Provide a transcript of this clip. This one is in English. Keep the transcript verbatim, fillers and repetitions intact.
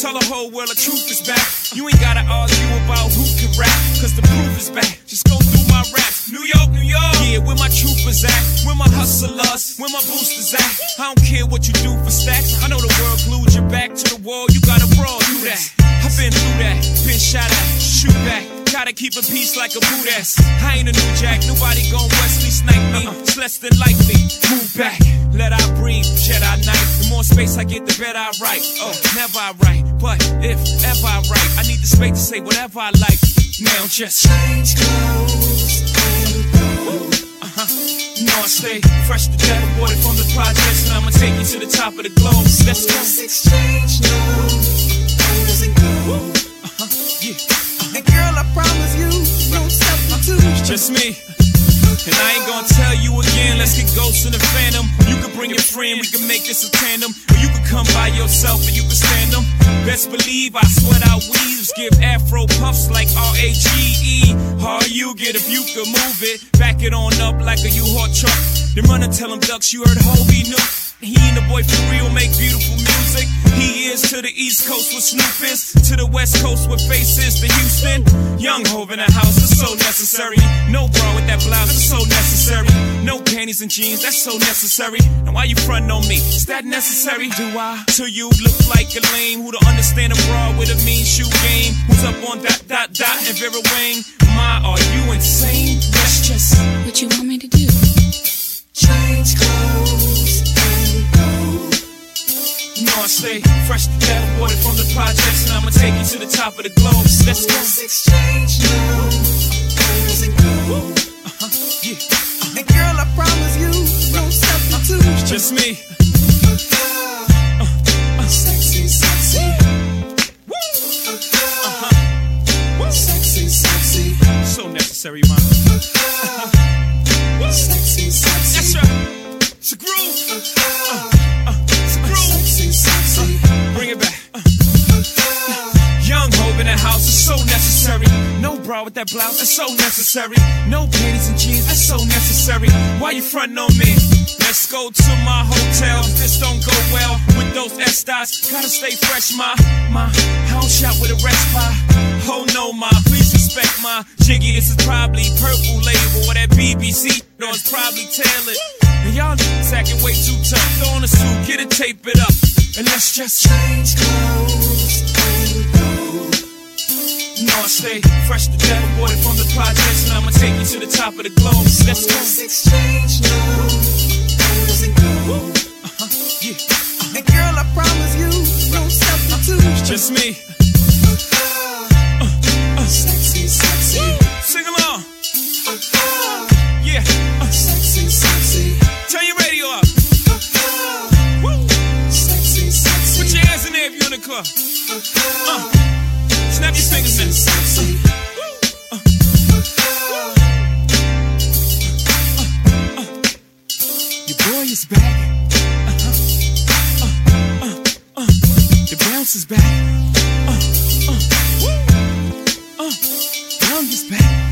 Tell the whole world the truth is back. You ain't gotta argue about who can rap, cause the proof is back. Just go through my raps. New York, New York. Yeah, where my troopers at? Where my hustlers? Where my boosters at? I don't care what you do for stacks. I know the world glued your back to the wall. You gotta brawl through that. I've been through that. Been shot at. Shoot back. Gotta keep a peace like a boot ass. I ain't a new jack. Nobody gon' Wesley snipe me. It's less than likely. Move back. Let I breathe. Jedi Knight. The more space I get, the better I write. Oh, never I write. But if ever I write, I need the space to say whatever I like. Now just change clothes and go. Uh-huh. You know I stay fresh to death, aborted from the projects, and I'ma take you to the top of the globe. Let's go. Let's exchange no letters and go. Uh-huh. Yeah. Uh-huh. And girl, I promise you, no substitute. It's just me. And I ain't gonna tell you again, let's get Ghost in the Phantom. You can bring your friend, we can make this a tandem. Or you can come by yourself and you can stand them. Best believe I sweat out weaves, give afro puffs like R A G E. How you get if you could move it, back it on up like a U-Haul truck. Then run and tell them ducks you heard Hobie knew. He and the boy for real make beautiful music. He is to the East Coast with Snoop is, to the West Coast with Face is to Houston. Young Hov in the house, it's so necessary. No bra with that blouse, it's so necessary. No panties and jeans, that's so necessary. Now why you frontin' on me? Is that necessary? Do I? To you look like a lame who don't understand a bra with a mean shoe game. Who's up on dot dot dot and Vera Wang? My, are you insane? That's just what you want me to do. Change clothes and go. You know I stay fresh to death, aborted from the projects, and I'ma take you to the top of the globe. Let's go. Let's exchange no letters and go. Uh-huh. Yeah. Uh-huh. And girl, I promise you, no substitute. It's just me. Uh, uh, sexy, sexy. Woo. Uh-huh. Woo. Sexy, sexy. So necessary, man. Uh, sexy, sexy. Yes, sir. It's a groove. Uh, uh, it's a groove. Sexy, sexy. Uh, bring it back. Uh. Young Hov in the house is so necessary. No bra with that blouse, that's so necessary. No panties and jeans, that's so necessary. Why you frontin' on me? Let's go to my hotel. If this don't go well with those Estes, gotta stay fresh, ma. Ma, I don't shop with a rest pie. Oh no, ma, please respect my jiggy. This is probably purple label or that B B C. No, it's probably tailored. And y'all niggas acting way too tough. Throw on a suit, get it, tape it up, and let's just change clothes and go. You know I stay fresh to death, aborted from the projects, and I'ma take you to the top of the globe. Let's go. Let's exchange no letters and go. Uh-huh. Yeah. Uh-huh. And girl, I promise you, no substitute. It's just me. Uh, uh, sexy, sexy. Sing along. Uh, Yeah. Uh, sexy, sexy. turn your radio up. Uh, Woo. sexy, sexy. Put your hands in there if you're in the club. Uh, snap your fingers now. Sexy. Uh, uh, uh, your boy is back. Uh-huh. Uh, uh, uh, the bounce is back. Uh, uh, woo. Uh, Young is back.